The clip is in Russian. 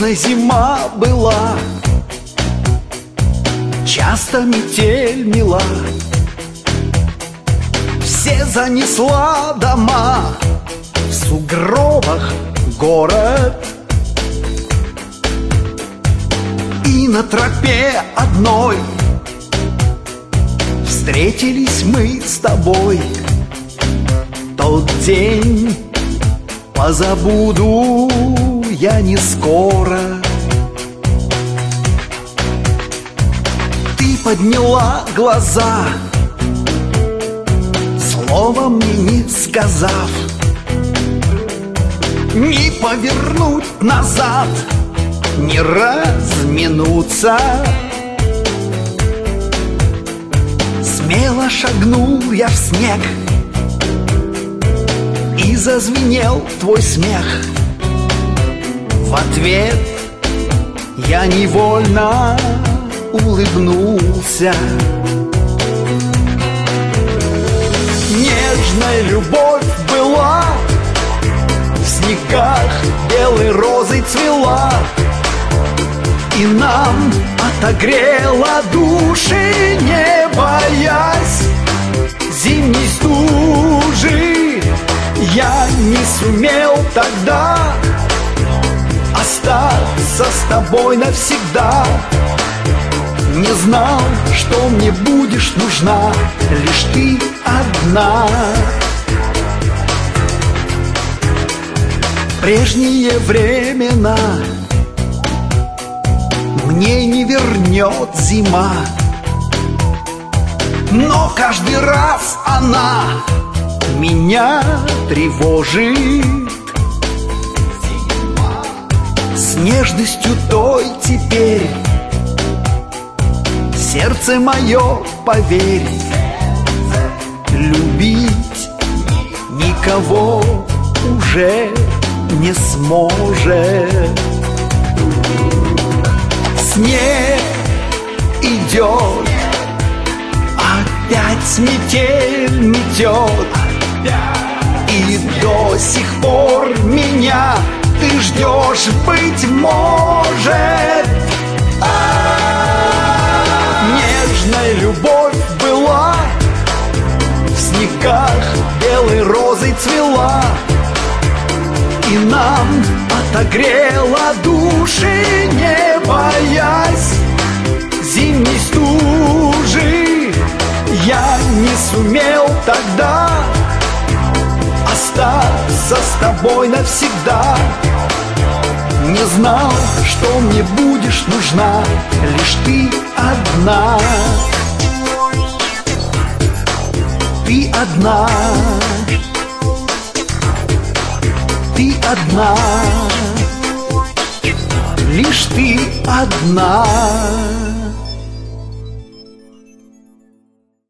Холодной зима была, часто метель мела, все занесла дома, в сугробах город. И на тропе одной встретились мы с тобой. Тот день позабуду я не скоро. Ты подняла глаза, слова мне не сказав, не повернуть назад, не разминуться. Смело шагнул я в снег, и зазвенел твой смех. В ответ я невольно улыбнулся. Нежная любовь была, в снегах белой розой цвела, и нам отогрела души, не боясь зимней стужи. Я не сумел тогда остаться с тобой навсегда. Не знал, что мне будешь нужна лишь ты одна. Прежние времена мне не вернет зима, но каждый раз она меня тревожит. С нежностью той теперь сердце мое, поверь, любить никого уже не сможет. Снег идет, опять метель метет, и до сих пор меня ты ждешь, быть может. Нежная любовь была, в снегах белой розой цвела, и нам отогрела души, не боясь зимней стужи. Я не сумел тогда остаться с тобой навсегда. Не знал, что мне будешь нужна лишь ты одна. Ты одна, ты одна, лишь ты одна.